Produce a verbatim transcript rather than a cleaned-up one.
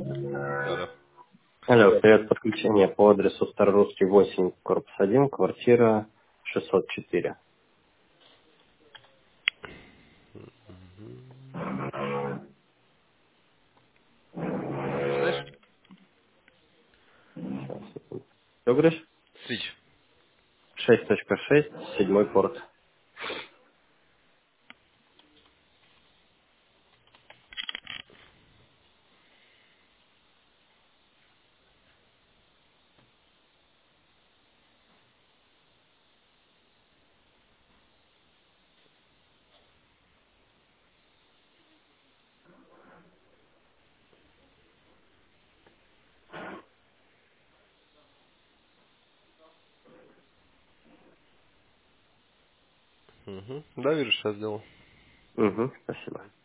Алло. Алло, привет, подключение по адресу Старорусский восемь, корпус один, квартира шестьсот четыре. Слышь? Что говоришь? Свич. шесть точка шесть, седьмой порт. Угу. Да, вижу, сейчас сделал. Угу, спасибо.